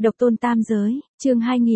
Độc tôn tam giới, chương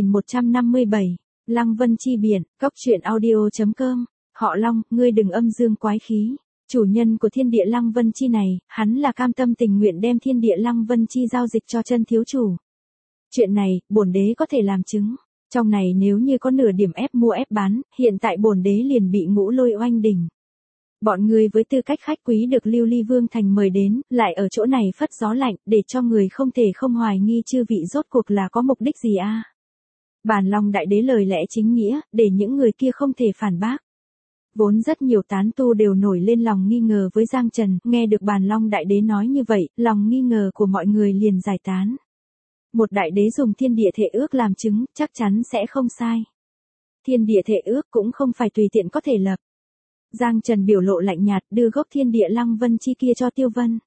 2157, Lăng Vân chi biển, Cóc truyện audio.com, họ Long, ngươi đừng âm dương quái khí. Chủ nhân của thiên địa Lăng Vân chi này, hắn là cam tâm tình nguyện đem thiên địa Lăng Vân chi giao dịch cho chân thiếu chủ. Chuyện này, bổn đế có thể làm chứng. Trong này nếu như có nửa điểm ép mua ép bán, hiện tại bổn đế liền bị Ngũ Lôi oanh đỉnh. Bọn người với tư cách khách quý được Lưu Ly Vương Thành mời đến, lại ở chỗ này phất gió lạnh, để cho người không thể không hoài nghi chư vị rốt cuộc là có mục đích gì a? Bàn Long Đại Đế lời lẽ chính nghĩa, để những người kia không thể phản bác. Vốn rất nhiều tán tu đều nổi lên lòng nghi ngờ với Giang Trần, nghe được Bàn Long Đại Đế nói như vậy, lòng nghi ngờ của mọi người liền giải tán. Một đại đế dùng thiên địa thể ước làm chứng, chắc chắn sẽ không sai. Thiên địa thể ước cũng không phải tùy tiện có thể lập. Giang Trần biểu lộ lạnh nhạt đưa gốc thiên địa Lăng Vân chi kia cho Tiêu Vân.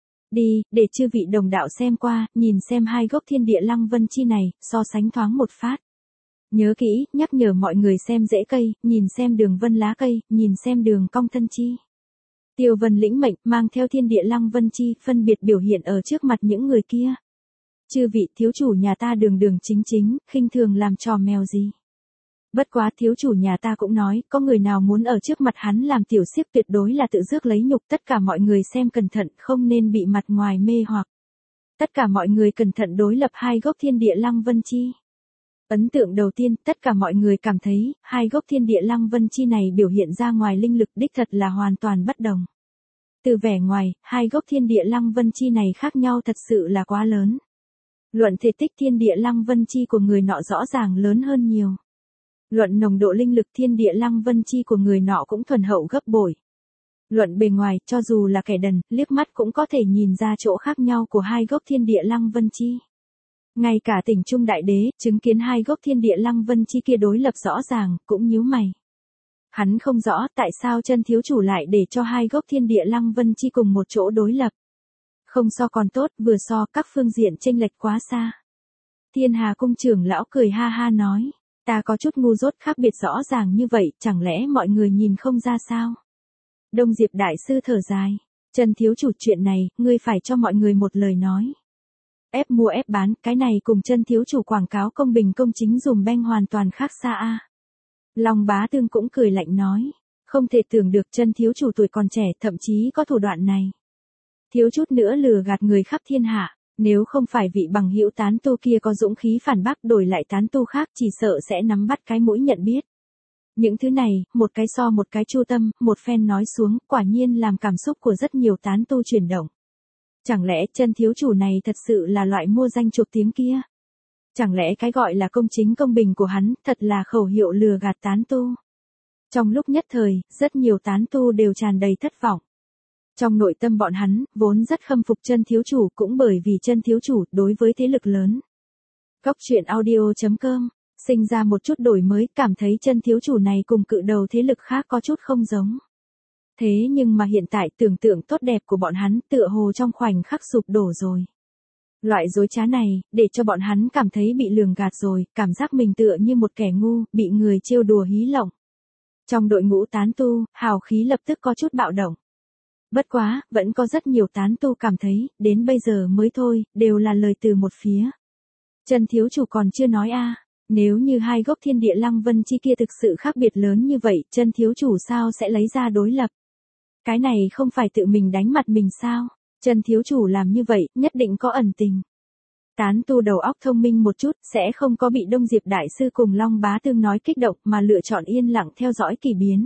Đi, để chư vị đồng đạo xem qua, nhìn xem hai gốc thiên địa Lăng Vân chi này, so sánh thoáng một phát. Nhớ kỹ, nhắc nhở mọi người xem rễ cây, nhìn xem đường vân lá cây, nhìn xem đường cong thân chi. Tiêu Vân lĩnh mệnh, mang theo thiên địa Lăng Vân chi, phân biệt biểu hiện ở trước mặt những người kia. Chư vị thiếu chủ nhà ta đường đường chính chính, khinh thường làm trò mèo gì. Bất quá thiếu chủ nhà ta cũng nói, có người nào muốn ở trước mặt hắn làm tiểu xiếc tuyệt đối là tự rước lấy nhục, tất cả mọi người xem cẩn thận, không nên bị mặt ngoài mê hoặc. Tất cả mọi người cẩn thận đối lập hai gốc thiên địa Lăng Vân chi. Ấn tượng đầu tiên, tất cả mọi người cảm thấy, hai gốc thiên địa Lăng Vân chi này biểu hiện ra ngoài linh lực đích thật là hoàn toàn bất đồng. Từ vẻ ngoài, hai gốc thiên địa Lăng Vân chi này khác nhau thật sự là quá lớn. Luận thể tích thiên địa Lăng Vân chi của người nọ rõ ràng lớn hơn nhiều. Luận nồng độ linh lực thiên địa Lăng Vân chi của người nọ cũng thuần hậu gấp bội. Luận bề ngoài, cho dù là kẻ đần, liếc mắt cũng có thể nhìn ra chỗ khác nhau của hai gốc thiên địa Lăng Vân chi. Ngay cả Tỉnh Trung Đại Đế, chứng kiến hai gốc thiên địa Lăng Vân chi kia đối lập rõ ràng, cũng nhíu mày. Hắn không rõ tại sao chân thiếu chủ lại để cho hai gốc thiên địa Lăng Vân chi cùng một chỗ đối lập. Không so còn tốt, vừa so các phương diện chênh lệch quá xa. Thiên Hà cung trưởng lão cười ha ha nói, ta có chút ngu dốt, khác biệt rõ ràng như vậy, chẳng lẽ mọi người nhìn không ra sao? Đông Diệp đại sư thở dài, Trần thiếu chủ chuyện này, ngươi phải cho mọi người một lời nói. Ép mua ép bán, cái này cùng chân thiếu chủ quảng cáo công bình công chính dùm beng hoàn toàn khác xa a. Long Bá Tương cũng cười lạnh nói, không thể tưởng được chân thiếu chủ tuổi còn trẻ thậm chí có thủ đoạn này. Thiếu chút nữa lừa gạt người khắp thiên hạ, nếu không phải vị bằng hữu tán tu kia có dũng khí phản bác đổi lại tán tu khác chỉ sợ sẽ nắm bắt cái mũi nhận biết. Những thứ này, một cái so một cái chu tâm, một phen nói xuống, quả nhiên làm cảm xúc của rất nhiều tán tu chuyển động. Chẳng lẽ chân thiếu chủ này thật sự là loại mua danh chuộc tiếng kia? Chẳng lẽ cái gọi là công chính công bình của hắn thật là khẩu hiệu lừa gạt tán tu? Trong lúc nhất thời, rất nhiều tán tu đều tràn đầy thất vọng. Trong nội tâm bọn hắn, vốn rất khâm phục chân thiếu chủ cũng bởi vì chân thiếu chủ đối với thế lực lớn. Cóc truyện audio.com, sinh ra một chút đổi mới, cảm thấy chân thiếu chủ này cùng cự đầu thế lực khác có chút không giống. Thế nhưng mà hiện tại tưởng tượng tốt đẹp của bọn hắn tựa hồ trong khoảnh khắc sụp đổ rồi. Loại dối trá này, để cho bọn hắn cảm thấy bị lường gạt rồi, cảm giác mình tựa như một kẻ ngu, bị người trêu đùa hí lộng. Trong đội ngũ tán tu, hào khí lập tức có chút bạo động. Bất quá, vẫn có rất nhiều tán tu cảm thấy, đến bây giờ mới thôi, đều là lời từ một phía. Trần thiếu chủ còn chưa nói a, nếu như hai gốc thiên địa Lăng Vân chi kia thực sự khác biệt lớn như vậy, Trần thiếu chủ sao sẽ lấy ra đối lập? Cái này không phải tự mình đánh mặt mình sao? Trần thiếu chủ làm như vậy, nhất định có ẩn tình. Tán tu đầu óc thông minh một chút, sẽ không có bị Đông Diệp đại sư cùng Long Bá Tương nói kích động mà lựa chọn yên lặng theo dõi kỳ biến.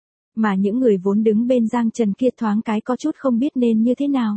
Mà những người vốn đứng bên Giang Trần kia thoáng cái có chút không biết nên như thế nào.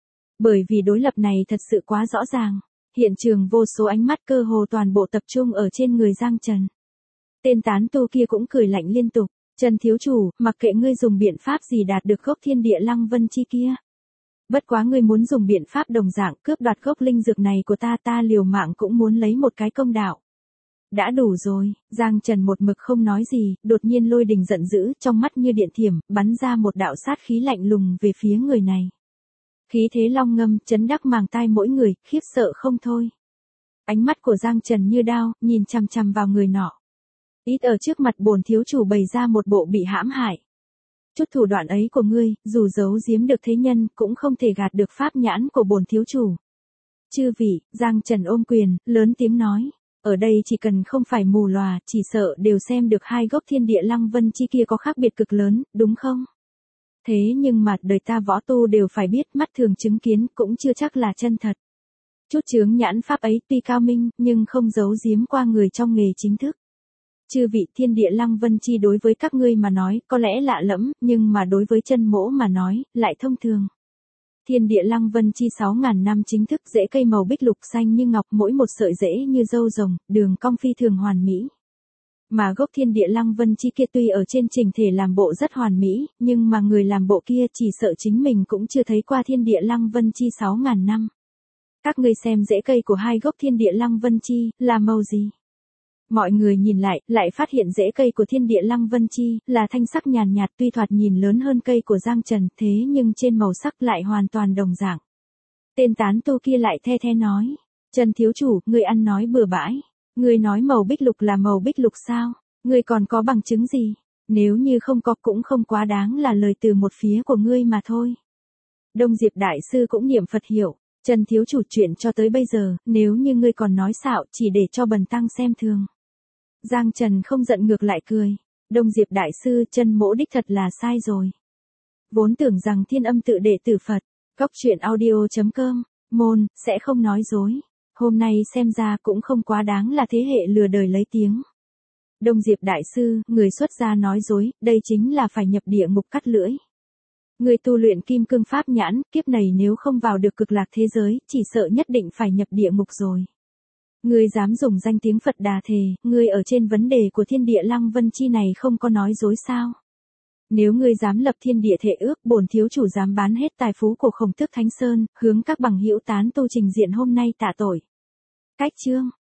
Bởi vì đối lập này thật sự quá rõ ràng, hiện trường vô số ánh mắt cơ hồ toàn bộ tập trung ở trên người Giang Trần. Tên tán tu kia cũng cười lạnh liên tục, Trần thiếu chủ, mặc kệ ngươi dùng biện pháp gì đạt được gốc thiên địa Lăng Vân chi kia. Bất quá ngươi muốn dùng biện pháp đồng dạng cướp đoạt gốc linh dược này của ta liều mạng cũng muốn lấy một cái công đạo. Đã đủ rồi, Giang Trần một mực không nói gì, đột nhiên Lôi Đình giận dữ, trong mắt như điện thiểm, bắn ra một đạo sát khí lạnh lùng về phía người này. Khí thế long ngâm, chấn đắc màng tai mỗi người, khiếp sợ không thôi. Ánh mắt của Giang Trần như đao, nhìn chằm chằm vào người nọ. Ít ở trước mặt bổn thiếu chủ bày ra một bộ bị hãm hại. Chút thủ đoạn ấy của ngươi, dù giấu giếm được thế nhân, cũng không thể gạt được pháp nhãn của bổn thiếu chủ. Chư vị, Giang Trần ôm quyền, lớn tiếng nói. Ở đây chỉ cần không phải mù lòa, chỉ sợ đều xem được hai gốc thiên địa lăng vân chi kia có khác biệt cực lớn, đúng không? Thế nhưng mà đời ta võ tu đều phải biết, mắt thường chứng kiến cũng chưa chắc là chân thật. Chút chướng nhãn pháp ấy tuy cao minh, nhưng không giấu giếm qua người trong nghề chính thức. Chư vị, thiên địa lăng vân chi đối với các ngươi mà nói, có lẽ lạ lẫm, nhưng mà đối với chân mỗ mà nói, lại thông thường. Thiên địa lăng vân chi 6.000 năm chính thức, rễ cây màu bích lục xanh như ngọc, mỗi một sợi rễ như râu rồng, đường cong phi thường hoàn mỹ. Mà gốc thiên địa lăng vân chi kia tuy ở trên trình thể làm bộ rất hoàn mỹ, nhưng mà người làm bộ kia chỉ sợ chính mình cũng chưa thấy qua thiên địa lăng vân chi 6.000 năm. Các ngươi xem rễ cây của hai gốc thiên địa lăng vân chi, là màu gì? Mọi người nhìn lại phát hiện rễ cây của thiên địa lăng vân chi, là thanh sắc nhàn nhạt, tuy thoạt nhìn lớn hơn cây của Giang Trần, thế nhưng trên màu sắc lại hoàn toàn đồng dạng. Tên tán tu kia lại the nói, Trần thiếu chủ, ngươi ăn nói bừa bãi. Ngươi nói màu bích lục là màu bích lục sao? Ngươi còn có bằng chứng gì? Nếu như không có cũng không quá đáng là lời từ một phía của ngươi mà thôi. Đông Diệp Đại Sư cũng niệm Phật hiểu. Trần thiếu chủ, chuyện cho tới bây giờ, nếu như ngươi còn nói xạo chỉ để cho bần tăng xem thường. Giang Trần không giận ngược lại cười. Đông Diệp Đại Sư, chân mỗ đích thật là sai rồi. Vốn tưởng rằng Thiên Âm tự đệ tử Phật, Cóc Truyện Audio.com, môn, sẽ không nói dối. Hôm nay xem ra cũng không quá đáng là thế hệ lừa đời lấy tiếng. Đông Diệp Đại Sư, người xuất gia nói dối, đây chính là phải nhập địa ngục cắt lưỡi. Người tu luyện kim cương pháp nhãn, kiếp này nếu không vào được cực lạc thế giới, chỉ sợ nhất định phải nhập địa ngục rồi. Ngươi dám dùng danh tiếng Phật Đà thề, ngươi ở trên vấn đề của thiên địa lăng vân chi này không có nói dối sao? Nếu ngươi dám lập thiên địa thệ ước, bổn thiếu chủ dám bán hết tài phú của Khổng Tước Thánh Sơn, hướng các bằng hữu tán tu trình diện hôm nay tạ tội. Cách chương